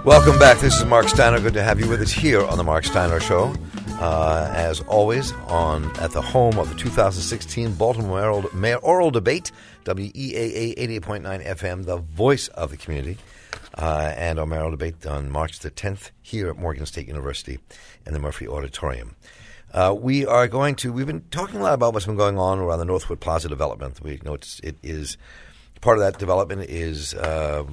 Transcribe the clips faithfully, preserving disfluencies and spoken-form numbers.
Welcome back. This is Mark Steiner. Good to have you with us here on the Mark Steiner Show. Uh, as always, on at the home of the two thousand sixteen Baltimore Herald Mayoral Debate, W E A A eighty-eight point nine F M, the voice of the community, uh, and our mayoral debate on March the tenth here at Morgan State University in the Murphy Auditorium. Uh, we are going to, we've been talking a lot about what's been going on around the Northwood Plaza development. We know it's, it is, part of that development is uh,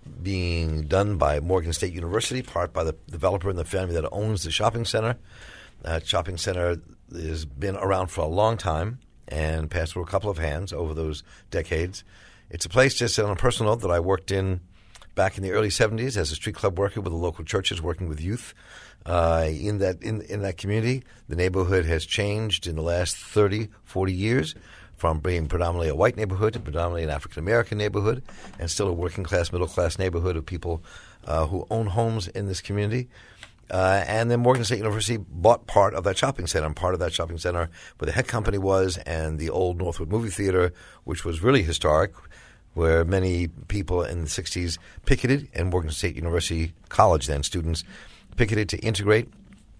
being done by Morgan State University, part by the developer and the family that owns the shopping center. That shopping center has been around for a long time and passed through a couple of hands over those decades. It's a place, just on a personal note, that I worked in back in the early seventies as a street club worker with the local churches, working with youth uh, in that in, in that community. The neighborhood has changed in the last thirty, forty years from being predominantly a white neighborhood to predominantly an African-American neighborhood, and still a working-class, middle-class neighborhood of people uh, who own homes in this community. Uh, and then Morgan State University bought part of that shopping center, and part of that shopping center where the head company was, and the old Northwood Movie Theater, which was really historic, where many people in the sixties picketed, and Morgan State University College then students picketed to integrate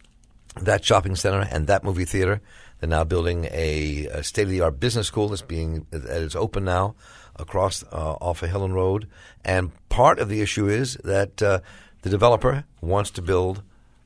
that shopping center and that movie theater. They're now building a, a state-of-the-art business school that's being that is open now across uh, off of Hillen Road. And part of the issue is that uh, the developer wants to build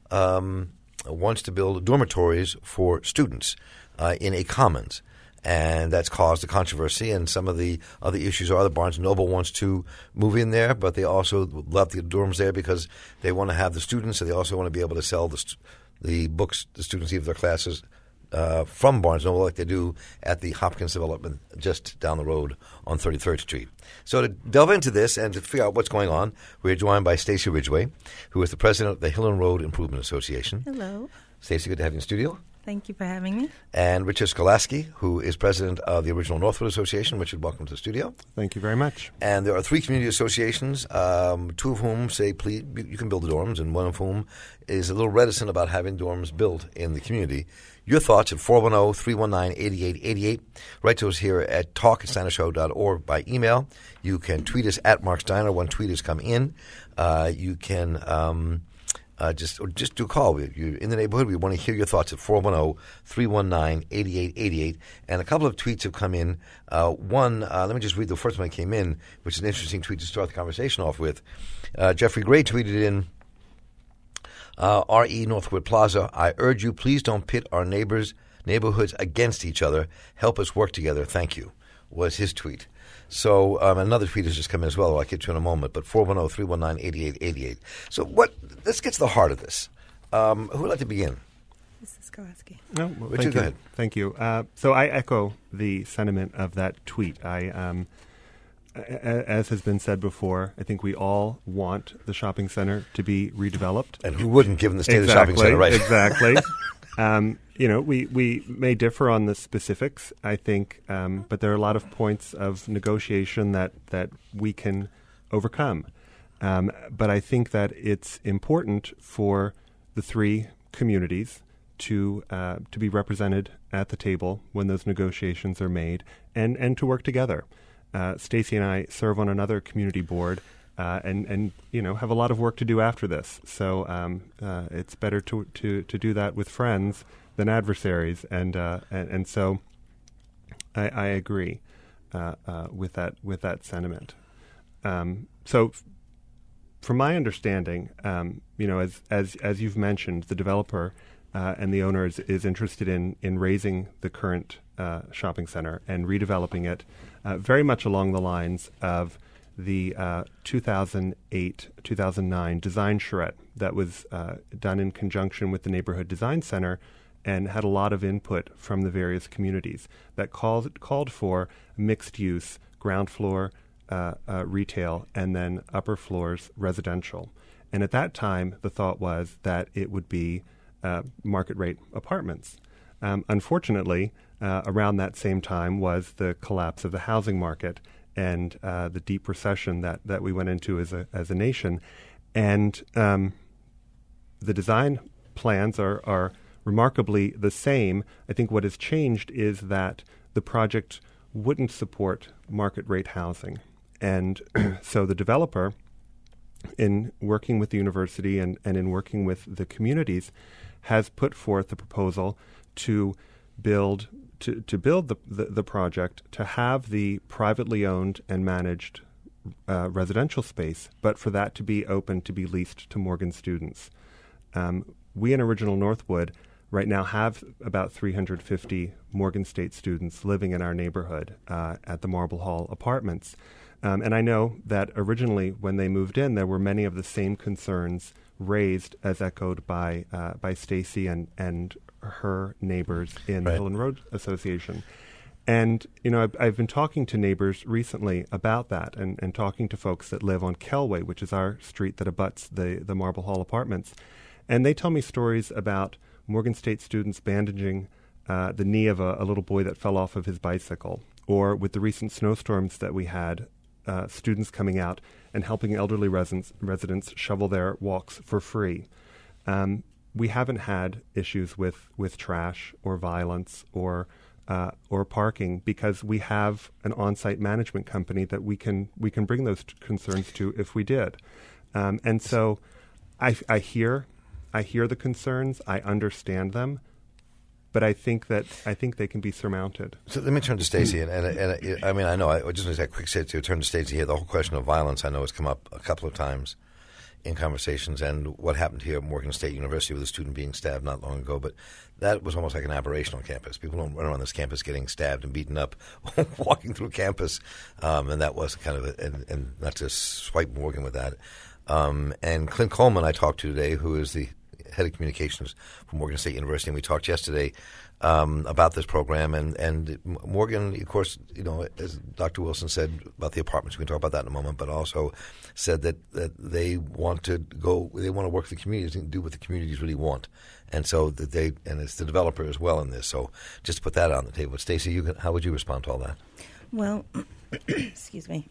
um, wants to build dormitories for students uh, in a commons. And that's caused a controversy, and some of the other issues are that Barnes and Noble wants to move in there, but they also love the dorms there because they want to have the students, and they also want to be able to sell the st- the books the students leave their classes uh, from Barnes and Noble, like they do at the Hopkins development just down the road on thirty-third Street. So to delve into this and to figure out what's going on, we're joined by Stacy Ridgway, who is the president of the Hillen Road Improvement Association. Hello. Stacy, good to have you in the studio. Thank you for having me. And Richard Skolaski, who is president of the original Northwood Association. Richard, welcome to the studio. Thank you very much. And there are three community associations, um, two of whom say, please, you can build the dorms, and one of whom is a little reticent about having dorms built in the community. Your thoughts at four one zero, three one nine, eight eight eight eight. Write to us here at talk at steiner show dot org by email. You can tweet us at Mark Steiner. One tweet has come in. Uh, you can... Um, Uh, just or just do a call. You're in the neighborhood. We want to hear your thoughts at four one zero, three one nine, eight eight eight eight. And a couple of tweets have come in. Uh, one, uh, let me just read the first one that came in, which is an interesting tweet to start the conversation off with. Uh, Jeffrey Gray tweeted in, uh, R E Northwood Plaza, I urge you, please don't pit our neighbors, neighborhoods against each other. Help us work together. Thank you, was his tweet. So um, another tweet has just come in as well. I'll get to in a moment. But four one zero, three one nine, eight eight eight eight. So what? Let's get to the heart of this. Um, who would like to begin? This is Kowalski. No, well, Richard, thank go you. ahead. Thank you. Uh, so I echo the sentiment of that tweet. I, um, a- as has been said before, I think we all want the shopping center to be redeveloped. And who wouldn't, given the state exactly, of the shopping center, right? Exactly. um, you know, we, we may differ on the specifics, I think, um, but there are a lot of points of negotiation that, that we can overcome. Um, but I think that it's important for the three communities to uh, to be represented at the table when those negotiations are made, and, and to work together. Uh, Stacy and I serve on another community board, uh, and and you know have a lot of work to do after this. So um, uh, it's better to, to to do that with friends than adversaries, and uh, and, and so I, I agree uh, uh, with that with that sentiment. Um, so. F- From my understanding, um, you know, as as as you've mentioned, the developer uh, and the owner is, is interested in in raising the current uh, shopping center and redeveloping it, uh, very much along the lines of the uh, two thousand eight two thousand nine design charrette that was uh, done in conjunction with the Neighborhood Design Center, and had a lot of input from the various communities that called called for mixed use, ground floor. Uh, uh, retail, and then upper floors residential. And at that time, the thought was that it would be uh, market rate apartments. Um, unfortunately, uh, around that same time was the collapse of the housing market and uh, the deep recession that, that we went into as a as a nation. And um, the design plans are, are remarkably the same. I think what has changed is that the project wouldn't support market rate housing. And so the developer in working with the university and, and in working with the communities, has put forth a proposal to build to, to build the, the, the project to have the privately owned and managed uh, residential space, but for that to be open to be leased to Morgan students. Um, we in Original Northwood right now have about three hundred fifty Morgan State students living in our neighborhood uh, at the Marble Hall Apartments. Um, and I know that originally when they moved in, there were many of the same concerns raised as echoed by uh, by Stacy and, and her neighbors in the Right. Hill and Road Association. And, you know, I've, I've been talking to neighbors recently about that and, and talking to folks that live on Kelway, which is our street that abuts the, the Marble Hall Apartments. And they tell me stories about Morgan State students bandaging uh, the knee of a, a little boy that fell off of his bicycle, or with the recent snowstorms that we had, uh, students coming out and helping elderly residents, residents shovel their walks for free. Um, we haven't had issues with, with trash or violence or uh, or parking because we have an on-site management company that we can we can bring those t- concerns to if we did. Um, and so I, I hear I hear the concerns, I understand them, but I think that I think they can be surmounted. So let me turn to Stacy, and, and, and I mean I know I just want to say a quick say to turn to Stacy here. The whole question of violence I know has come up a couple of times in conversations, and what happened here at Morgan State University with a student being stabbed not long ago. But that was almost like an aberration on campus. People don't run around this campus getting stabbed and beaten up walking through campus, um, and that was kind of a, and, and not to swipe Morgan with that. Um, and Clint Coleman I talked to today, who is the head of communications for Morgan State University, and we talked yesterday um, about this program. And, and Morgan, of course, you know, as Doctor Wilson said about the apartments, we can talk about that in a moment, but also said that, that they want to go, they want to work with the communities and do what the communities really want. And so that they, and it's the developer as well in this. So just to put that on the table. Stacey, you can, how would you respond to all that? Well, excuse me.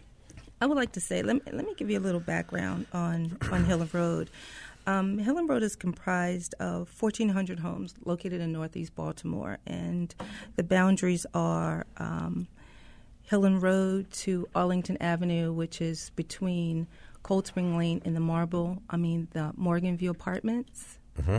I would like to say, let me, let me give you a little background on, on Hillen Road. Um, Hillen Road is comprised of fourteen hundred homes located in northeast Baltimore, and the boundaries are um, Hillen Road to Arlington Avenue, which is between Cold Spring Lane and the Marble, I mean the Morgan View Apartments, mm-hmm.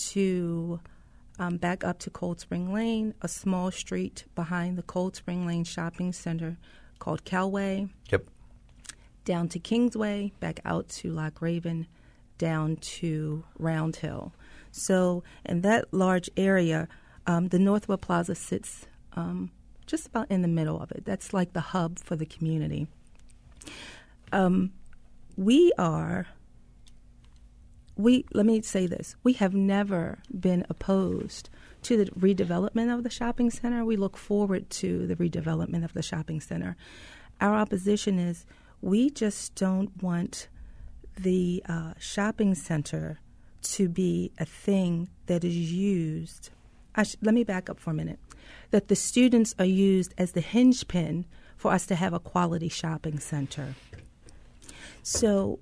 to um, back up to Cold Spring Lane, a small street behind the Cold Spring Lane Shopping Center called Calway. Yep. Down to Kingsway, back out to Loch Raven, down to Round Hill. So in that large area, um, the Northwood Plaza sits um, just about in the middle of it. That's like the hub for the community. Um, we are, we let me say this, we have never been opposed to the redevelopment of the shopping center. We look forward to the redevelopment of the shopping center. Our opposition is we just don't want the uh, shopping center to be a thing that is used. I sh- let me back up for a minute. That the students are used as the hinge pin for us to have a quality shopping center. So,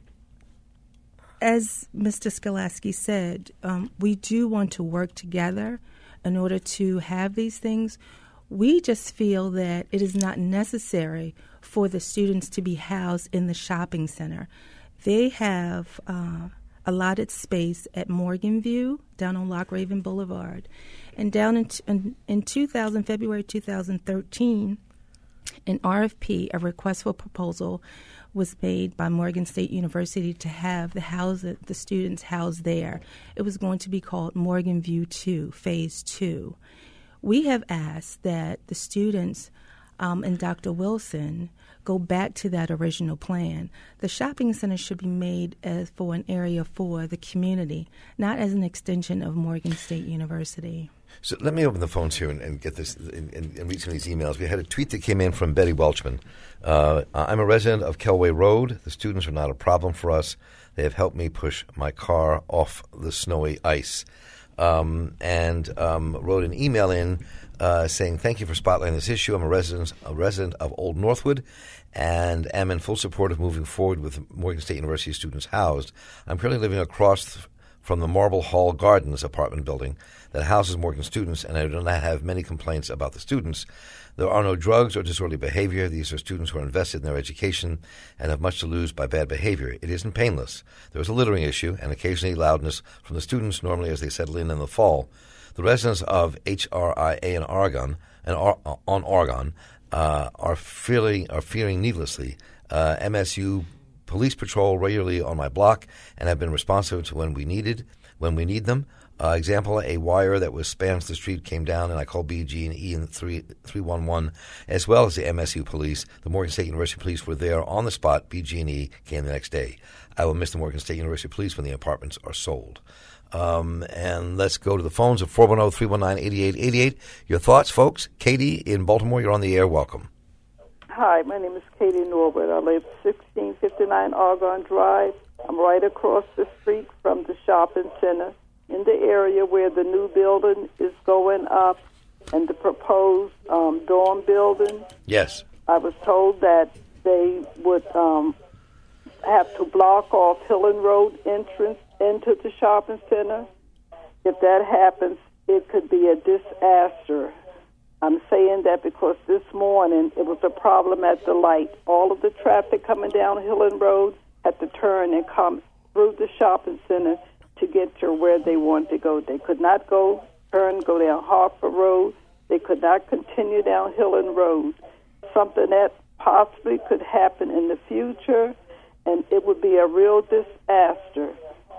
as Mister Skolaski said, um, we do want to work together in order to have these things. We just feel that it is not necessary for the students to be housed in the shopping center. They have uh, allotted space at Morgan View down on Loch Raven Boulevard. And down in, t- in, in two thousand, February two thousand thirteen, an R F P, a request for proposal, was made by Morgan State University to have the house, the students housed there. It was going to be called Morgan View two, Phase two. We have asked that the students um, and Doctor Wilson go back to that original plan. The shopping center should be made as for an area for the community, not as an extension of Morgan State University. So let me open the phones here and, and get this and, and, and read some of these emails. We had a tweet that came in from Betty Welchman. Uh, I'm a resident of Kelway Road. The students are not a problem for us. They have helped me push my car off the snowy ice. Um, and um, wrote an email in uh, saying, thank you for spotlighting this issue. I'm a resident, a resident of Old Northwood and am in full support of moving forward with Morgan State University students housed. I'm currently living across th- from the Marble Hall Gardens apartment building that houses Morgan students, and I do not have many complaints about the students. There are no drugs or disorderly behavior. These are students who are invested in their education and have much to lose by bad behavior. It isn't painless. There is a littering issue and occasionally loudness from the students, normally as they settle in in the fall. The residents of H R I A and Oregon and Ar- on Oregon uh, are feeling are fearing needlessly. Uh, M S U police patrol regularly on my block and have been responsive to when we needed when we need them. Uh, example, a wire that was spans the street came down, and I called B G and E and three one one, as well as the M S U police. The Morgan State University police were there on the spot. B G and E came the next day. I will miss the Morgan State University police when the apartments are sold. Um, and let's go to the phones of four one zero, three one nine, eight eight eight eight. Your thoughts, folks? Katie in Baltimore, you're on the air. Welcome. Hi, my name is Katie Norwood. I live sixteen fifty-nine Argonne Drive. I'm right across the street from the shopping center, in the area where the new building is going up and the proposed um, dorm building. Yes. I was told that they would um, have to block off Hillen Road entrance into the shopping center. If that happens, it could be a disaster. I'm saying that because this morning it was a problem at the light. All of the traffic coming down Hillen Road had to turn and come through the shopping center to get to where they wanted to go. They could not go, turn, go down Hartford Road. They could not continue down Hillen Road. Something that possibly could happen in the future, and it would be a real disaster.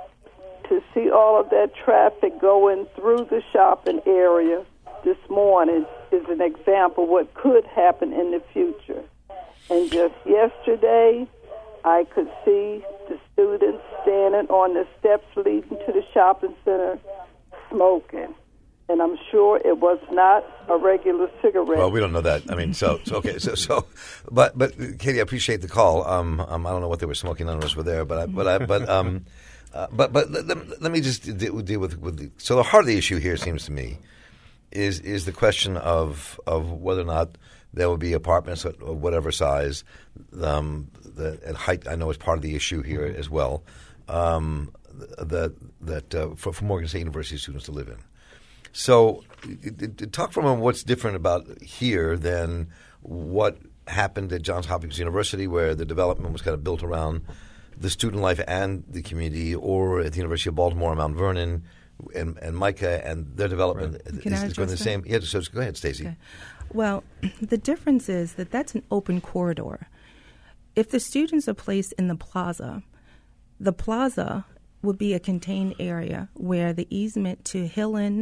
To see all of that traffic going through the shopping area this morning is an example of what could happen in the future. And just yesterday, I could see the students standing on the steps leading to the shopping center smoking. And I'm sure it was not a regular cigarette. Well, we don't know that. I mean, so, so okay, so, so, but, but, Katie, I appreciate the call. Um, um I don't know what they were smoking. None of us were there, but, I, but, I, but, um, uh, but, but let, let, let me just deal, deal with, with the, so the heart of the issue here seems to me is, is the question of, of whether or not there will be apartments of whatever size, um, the, at height. I know is part of the issue here as well. Um, that that uh, for, for Morgan State University students to live in. So, it, it, talk from them what's different about here than what happened at Johns Hopkins University, where the development was kind of built around the student life and the community, or at the University of Baltimore and Mount Vernon and, and Micah and their development right. is, is going the same. Yeah, so go ahead, Stacey. Okay. Well, the difference is that that's an open corridor. If the students are placed in the plaza, the plaza would be a contained area where the easement to Hillen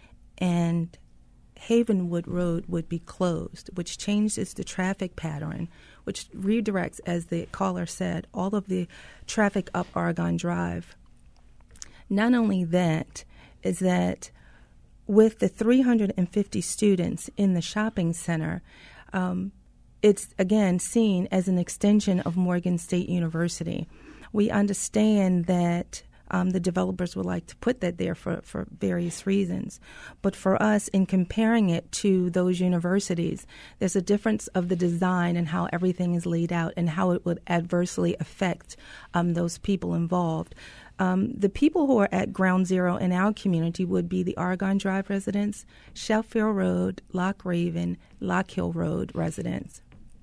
and Havenwood Road would be closed, which changes the traffic pattern, which redirects, as the caller said, all of the traffic up Argonne Drive. Not only that, is that with the three hundred fifty students in the shopping center, um, it's, again, seen as an extension of Morgan State University. We understand that um, the developers would like to put that there for, for various reasons. But for us, in comparing it to those universities, there's a difference of the design and how everything is laid out and how it would adversely affect um, those people involved. Um, the people who are at ground zero in our community would be the Argonne Drive residents, Sheffield Road, Loch Raven, Loch Hill Road residents.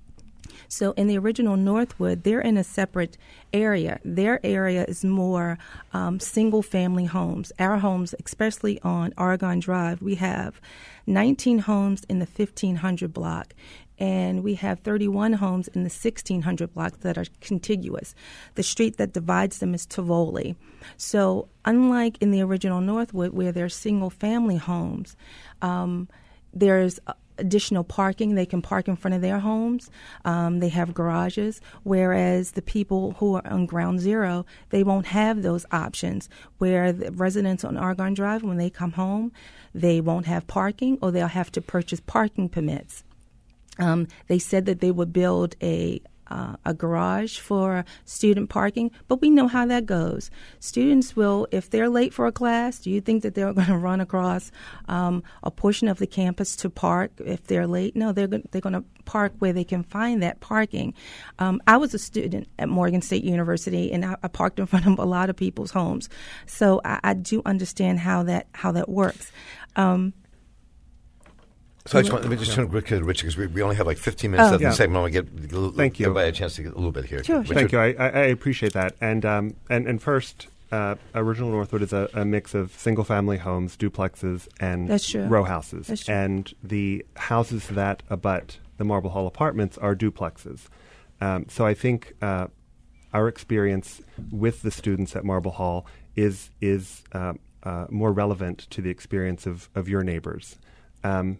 So in the original Northwood, they're in a separate area. Their area is more um, single-family homes. Our homes, especially on Argonne Drive, we have nineteen homes in the fifteen hundred block, and we have thirty-one homes in the sixteen hundred blocks that are contiguous. The street that divides them is Tivoli. So unlike in the original Northwood, where there's single-family homes, um, there's additional parking. They can park in front of their homes. Um, they have garages, whereas the people who are on ground zero, they won't have those options, where the residents on Argonne Drive, when they come home, they won't have parking, or they'll have to purchase parking permits. Um, they said that they would build a uh, a garage for student parking, but we know how that goes. Students will, if they're late for a class, do you think that they're going to run across um, a portion of the campus to park if they're late? No, they're go- they're going to park where they can find that parking. Um, I was a student at Morgan State University, and I, I parked in front of a lot of people's homes, so I, I do understand how that how that works. Um, So I just want, let me just turn quickly to Richard, because we, we only have like fifteen minutes Oh. left in Yeah. the segment. I want to get a little, Thank you. everybody a chance to get a little bit here. Sure, Richard? sure. Thank you. I, I, I appreciate that. And um, and and first, uh, Original Northwood is a, a mix of single-family homes, duplexes, and That's true. row houses. That's true. And the houses that abut the Marble Hall apartments are duplexes. Um, so I think uh, our experience with the students at Marble Hall is is uh, uh, more relevant to the experience of, of your neighbors. Um,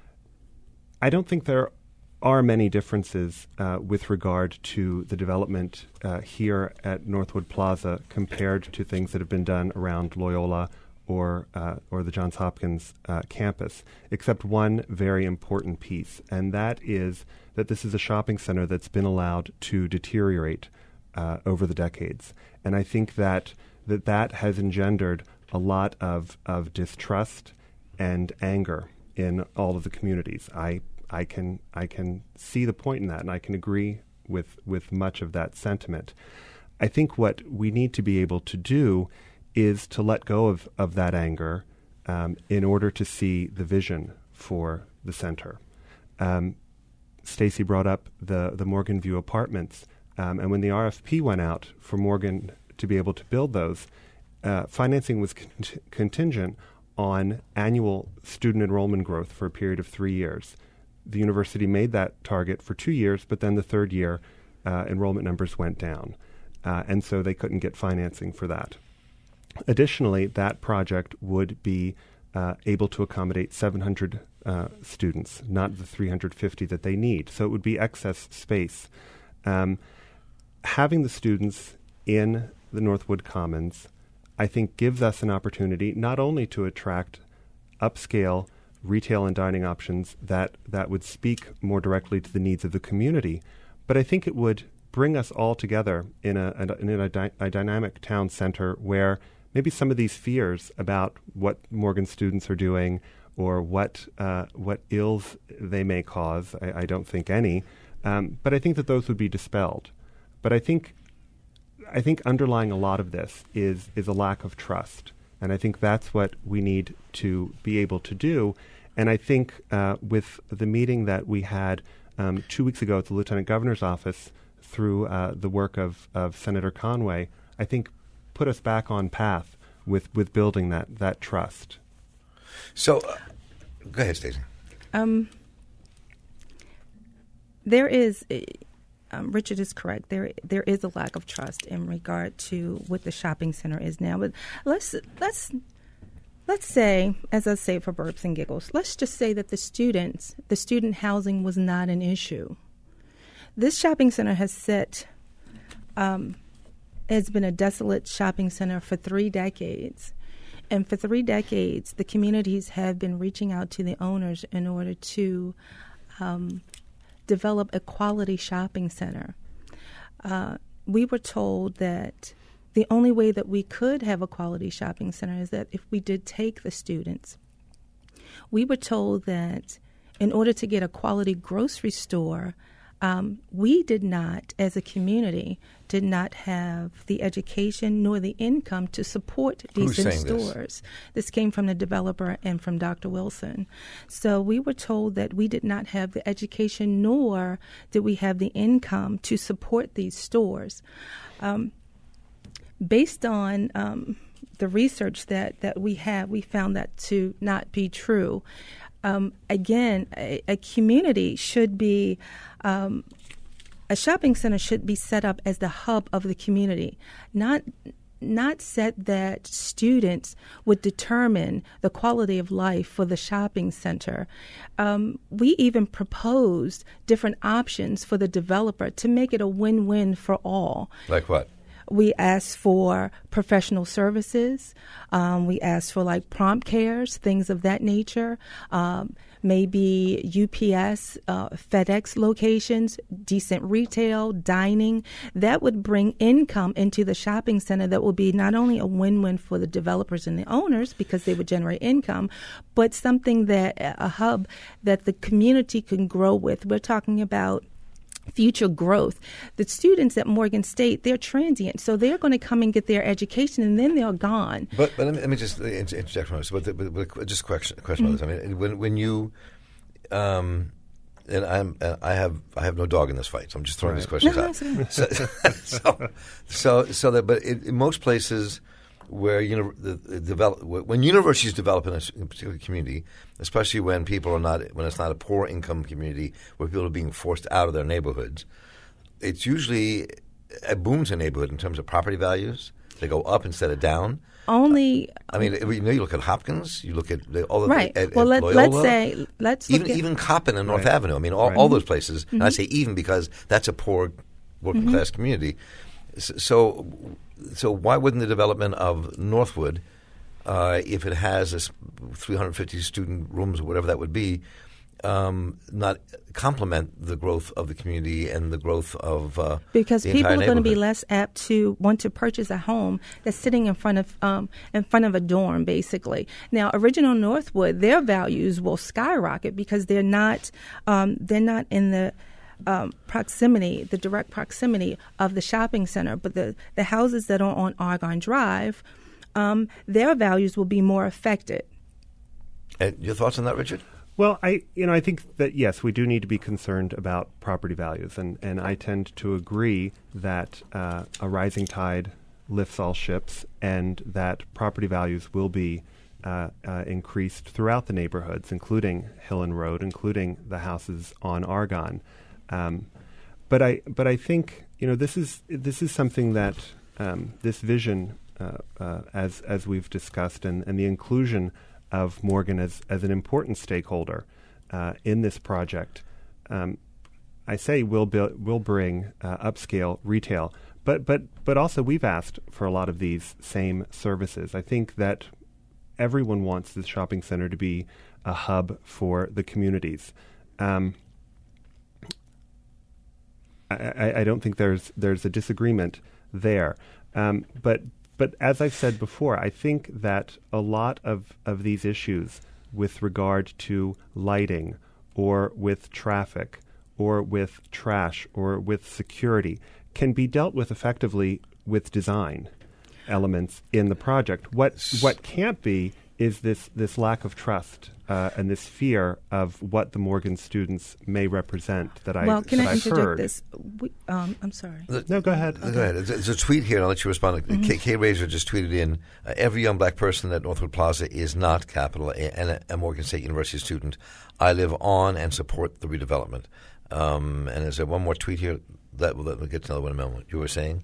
I don't think there are many differences uh, with regard to the development uh, here at Northwood Plaza compared to things that have been done around Loyola or uh, or the Johns Hopkins uh, campus, except one very important piece, and that is that this is a shopping center that's been allowed to deteriorate uh, over the decades. And I think that that, that has engendered a lot of, of distrust and anger in all of the communities. I I can I can see the point in that, and I can agree with with much of that sentiment. I think what we need to be able to do is to let go of, of that anger um, in order to see the vision for the center. Um, Stacy brought up the, the Morgan View apartments, um, and when the R F P went out for Morgan to be able to build those, uh, financing was con- contingent on annual student enrollment growth for a period of three years. The university made that target for two years, but then the third year, uh, enrollment numbers went down, uh, and so they couldn't get financing for that. Additionally, that project would be uh, able to accommodate seven hundred uh, students, not the three hundred fifty that they need. So it would be excess space. Um, having the students in the Northwood Commons, I think, gives us an opportunity not only to attract upscale retail and dining options that, that would speak more directly to the needs of the community, but I think it would bring us all together in a, in a, di- a dynamic town center where maybe some of these fears about what Morgan students are doing or what uh, what ills they may cause, I, I don't think any, um, but I think that those would be dispelled. But I think I think underlying a lot of this is is a lack of trust, and I think that's what we need to be able to do. And I think uh, with the meeting that we had um, two weeks ago at the Lieutenant Governor's office through uh, the work of, of Senator Conway, I think put us back on path with, with building that, that trust. So, uh, go ahead, Stacey. Um, there is, um, Richard is correct. There, there is a lack of trust in regard to what the shopping center is now. But let's let's let's say, as I say for burps and giggles, let's just say that the students, the student housing was not an issue. This shopping center has set. Um, has been a desolate shopping center for three decades. And for three decades, the communities have been reaching out to the owners in order to um, develop a quality shopping center. Uh, we were told that the only way that we could have a quality shopping center is that if we did take the students. We were told that in order to get a quality grocery store, Um, we did not, as a community, did not have the education nor the income to support decent stores. This? this came from the developer and from Doctor Wilson. So we were told that we did not have the education nor did we have the income to support these stores. Um, based on um, the research that, that we have, we found that to not be true. Um, again, a, a community should be, um, a shopping center should be set up as the hub of the community, not not set that students would determine the quality of life for the shopping center. Um, we even proposed different options for the developer to make it a win-win for all. Like what? We asked for professional services. Um, we asked for like prompt cares, things of that nature. Um, maybe U P S, uh, FedEx locations, decent retail, dining. That would bring income into the shopping center that will be not only a win-win for the developers and the owners because they would generate income, but something that a hub that the community can grow with. We're talking about future growth. The students at Morgan State, they're transient, so they're going to come and get their education, and then they're gone. But, but let, me, let me just interject for a moment. But, but, but just a question, a question mm-hmm. on this. I mean, when when you, um, and I'm, uh, I have I have no dog in this fight, so I'm just throwing right. these questions no, out. No, so, so, so, so that, but it, in most places where you know the, the develop when universities develop in a, in a particular community, especially when people are not when it's not a poor income community where people are being forced out of their neighborhoods, it's usually a boom to neighborhood in terms of property values. They go up instead of down. Only, uh, I mean, you know, you look at Hopkins, you look at the, all the right. At, well, at let, Loyola, let's say let's even look at, even Coppin and North right. Avenue. I mean, all, right. all those places. Mm-hmm. And I say even because that's a poor working mm-hmm. class community. So, so why wouldn't the development of Northwood, uh, if it has this three hundred fifty student rooms or whatever that would be, um, not complement the growth of the community and the growth of uh, because the people entire are going to be neighborhood? less apt to want to purchase a home that's sitting in front of um, in front of a dorm, basically. Now, Original Northwood, their values will skyrocket because they're not um, they're not in the Um, proximity, the direct proximity of the shopping center, but the, the houses that are on Argonne Drive, um, their values will be more affected. And your thoughts on that, Richard? Well, I you know I think that yes, we do need to be concerned about property values, and, and I tend to agree that uh, a rising tide lifts all ships, and that property values will be uh, uh, increased throughout the neighborhoods, including Hillen Road, including the houses on Argonne. Um, but I, but I think you know this is this is something that um, this vision, uh, uh, as as we've discussed, and, and the inclusion of Morgan as as an important stakeholder uh, in this project, um, I say will bu- will bring uh, upscale retail, but but but also we've asked for a lot of these same services. I think that everyone wants this shopping center to be a hub for the communities. Um, I, I don't think there's there's a disagreement there, um, but but as I've said before, I think that a lot of, of these issues with regard to lighting, or with traffic, or with trash, or with security, can be dealt with effectively with design elements in the project. What what can't be is this this lack of trust uh, and this fear of what the Morgan students may represent that I well, can that I I've interject heard. this? We, um, I'm sorry. No, go ahead. Okay. Go ahead. There's a tweet here, and I'll let you respond. Mm-hmm. Kay, Kay Razor just tweeted in, uh, every young black person at Northwood Plaza is not capital A and a, a Morgan State University student. I live on and support the redevelopment. Um, and there's a, one more tweet here. That we'll, we'll get to another one in a moment. You were saying?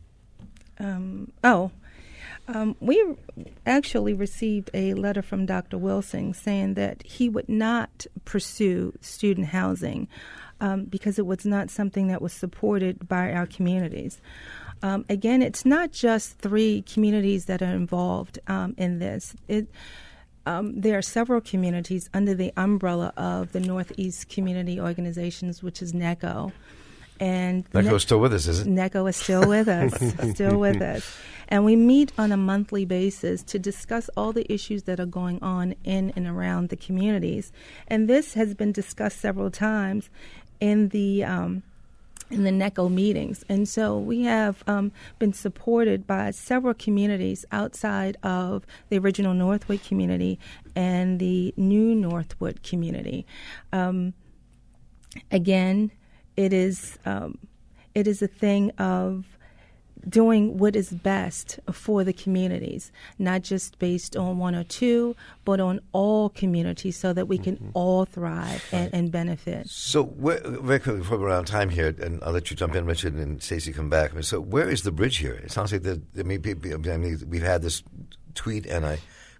Um, oh. Um, we actually received a letter from Doctor Wilson saying that he would not pursue student housing um, because it was not something that was supported by our communities. Um, again, it's not just three communities that are involved um, in this. It, um, there are several communities under the umbrella of the Northeast Community Organizations, which is NECO. And NECO Ne- is still with us, is it? NECO is still with us, still with us. And we meet on a monthly basis to discuss all the issues that are going on in and around the communities. And this has been discussed several times in the um, in the NECO meetings. And so we have um, been supported by several communities outside of the original Northwood community and the new Northwood community. Um, again, it is um, it is a thing of doing what is best for the communities, not just based on one or two, but on all communities so that we can mm-hmm. all thrive and, and benefit. So where, very quickly before we're out of time here, and I'll let you jump in, Richard, and Stacey come back. So where is the bridge here? It sounds like the, I mean, I mean, we've had this tweet and a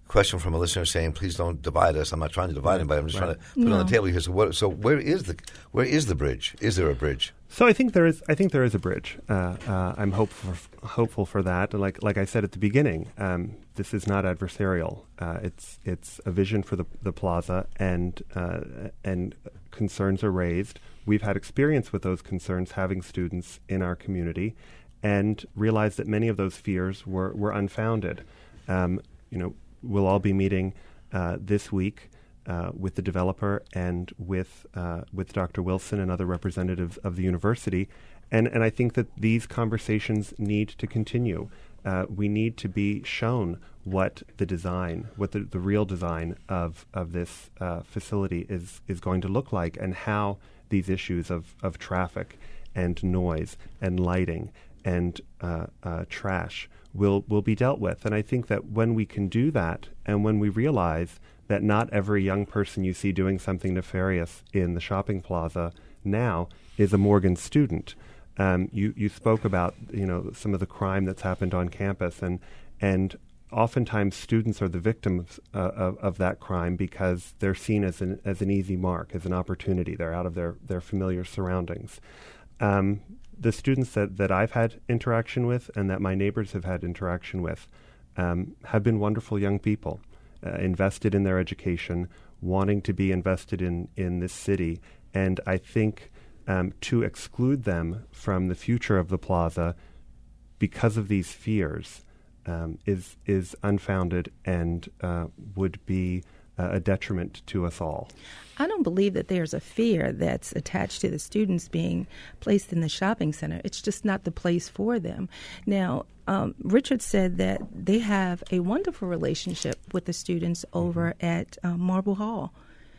question from a listener saying, "Please don't divide us." I'm not trying to divide Right, anybody. I'm just right. trying to put it No. on the table here. So, what, so where is the where is the bridge? Is there a bridge? So I think there is. I think there is a bridge. Uh, uh, I'm hopeful for, hopeful for that. And like like I said at the beginning, um, this is not adversarial. Uh, it's it's a vision for the the plaza, and uh, and concerns are raised. We've had experience with those concerns, having students in our community, and realized that many of those fears were were unfounded. Um, you know, we'll all be meeting uh, this week. Uh, with the developer and with uh, with Doctor Wilson and other representatives of the university, and and I think that these conversations need to continue. Uh, we need to be shown what the design, what the, the real design of of this uh, facility is is going to look like, and how these issues of of traffic and noise and lighting and uh, uh, trash will will be dealt with. And I think that when we can do that, and when we realize that not every young person you see doing something nefarious in the shopping plaza now is a Morgan student. Um, you, you spoke about, you know, some of the crime that's happened on campus, and and oftentimes students are the victims uh, of, of that crime because they're seen as an as an easy mark, as an opportunity. They're out of their, their familiar surroundings. Um, the students that, that I've had interaction with and that my neighbors have had interaction with um, have been wonderful young people. Uh, invested in their education, wanting to be invested in, in this city. And I think um, to exclude them from the future of the plaza because of these fears um, is is unfounded and uh, would be uh, a detriment to us all. I don't believe that there's a fear that's attached to the students being placed in the shopping center. It's just not the place for them. Now, um, Richard said that they have a wonderful relationship with the students over at um, Marble Hall.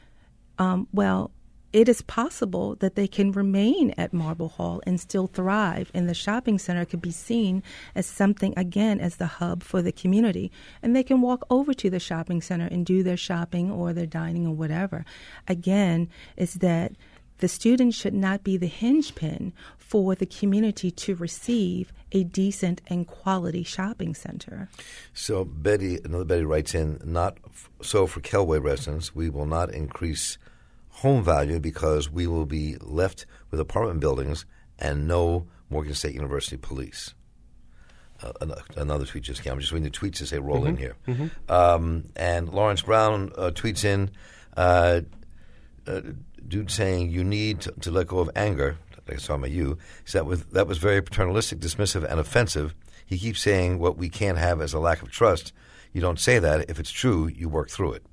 Um, well, it is possible that they can remain at Marble Hall and still thrive, and the shopping center could be seen as something, again, as the hub for the community. And they can walk over to the shopping center and do their shopping or their dining or whatever. Again, is that the students should not be the hinge pin for the community to receive a decent and quality shopping center. So Betty, another Betty writes in, not f- so for Kelway residents, we will not increase home value because we will be left with apartment buildings and no Morgan State University police. Uh, an- another tweet just came. I'm just reading the tweets as they roll Mm-hmm. in here. Mm-hmm. Um, and Lawrence Brown uh, tweets in, uh, uh, dude saying you need to, to let go of anger. Like I saw my you. He said that was, that was very paternalistic, dismissive, and offensive. He keeps saying what we can't have is a lack of trust. You don't say that. If it's true, you work through it.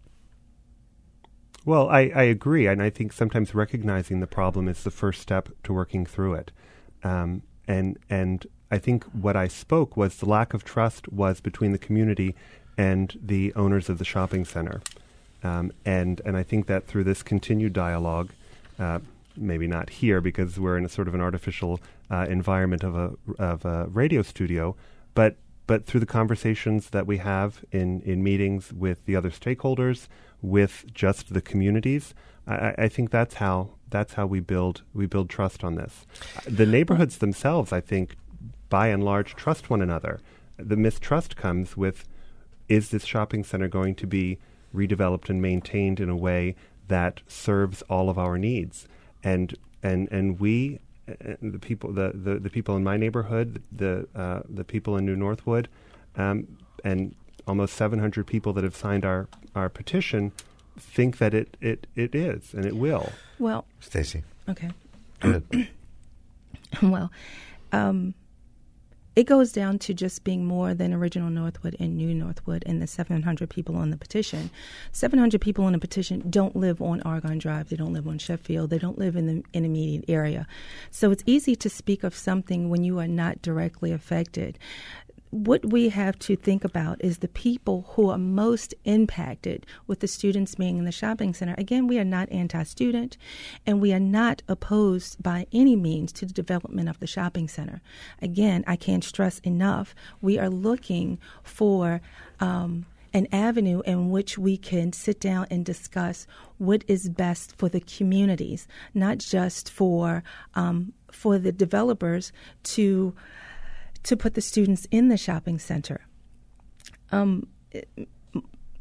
Well, I, I agree, and I think sometimes recognizing the problem is the first step to working through it. Um, and and I think what I spoke was the lack of trust was between the community and the owners of the shopping center. Um, and, and I think that through this continued dialogue, uh, maybe not here because we're in a sort of an artificial uh, environment of a, of a radio studio, but but through the conversations that we have in, in meetings with the other stakeholders, with just the communities, I, I think that's how that's how we build we build trust on this. The neighborhoods themselves, I think, by and large, trust one another. The mistrust comes with, is this shopping center going to be redeveloped and maintained in a way that serves all of our needs? And and and we, uh, the people, the, the, the people in my neighborhood, the uh, the people in New Northwood, um, and almost seven hundred people that have signed our, our petition think that it, it, it is, and it will. Well, Stacy. okay. Go ahead. Well, um, it goes down to just being more than original Northwood and New Northwood and the seven hundred people on the petition. seven hundred people on the petition don't live on Argonne Drive. They don't live on Sheffield. They don't live in the intermediate area. So it's easy to speak of something when you are not directly affected. What we have to think about is the people who are most impacted with the students being in the shopping center. Again, we are not anti-student, and we are not opposed by any means to the development of the shopping center. Again, I can't stress enough, we are looking for um, an avenue in which we can sit down and discuss what is best for the communities, not just for um, for the developers to to put the students in the shopping center. Um,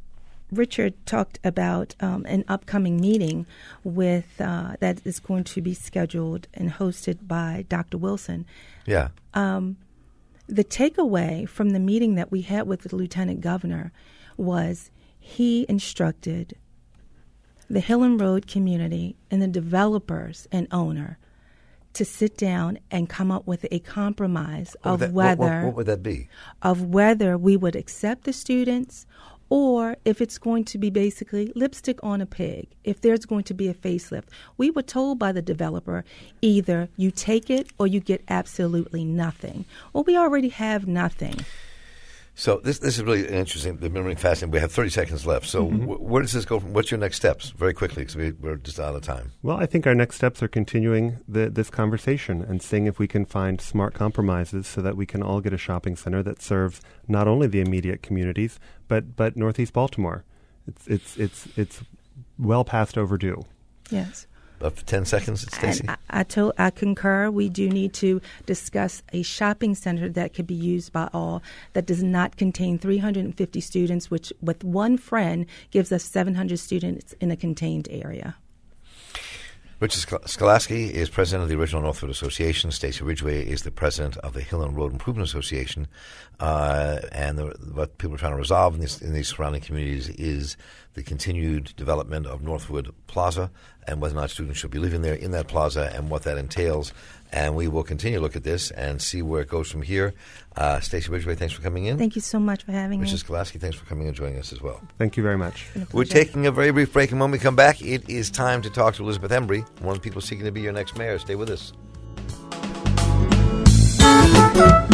Richard talked about um, an upcoming meeting with uh, that is going to be scheduled and hosted by Doctor Wilson. Yeah. Um, the takeaway from the meeting that we had with the Lieutenant Governor was he instructed the Hill and Road community and the developers and owner to sit down and come up with a compromise What of would that, whether what, what, what would that be? of whether we would accept the students, or if it's going to be basically lipstick on a pig, if there's going to be a facelift. We were told by the developer, either you take it or you get absolutely nothing. Well, we already have nothing. So this this is really interesting. They've been really fascinating. We have thirty seconds left. So mm-hmm. w- where does this go from? What's your next steps? Very quickly, because we, we're just out of time. Well, I think our next steps are continuing the, this conversation and seeing if we can find smart compromises so that we can all get a shopping center that serves not only the immediate communities, but, but Northeast Baltimore. It's it's it's it's well past overdue. Yes. Of ten seconds, Stacey. I, I, told, I concur. We do need to discuss a shopping center that could be used by all, that does not contain three hundred fifty students, which with one friend gives us seven hundred students in a contained area. Richard Skolasky is president of the original Northwood Association. Stacey Ridgway is the president of the Hill and Road Improvement Association. Uh, and the, what people are trying to resolve in, this, in these surrounding communities is the continued development of Northwood Plaza and whether or not students should be living there in that plaza and what that entails. And we will continue to look at this and see where it goes from here. Uh, Stacey Ridgway, thanks for coming in. Thank you so much for having Richard me. Richard Skolasky, thanks for coming and joining us as well. Thank you very much. We're taking a very brief break, and when we come back, it is time to talk to Elizabeth Embry, one of the people seeking to be your next mayor. Stay with us.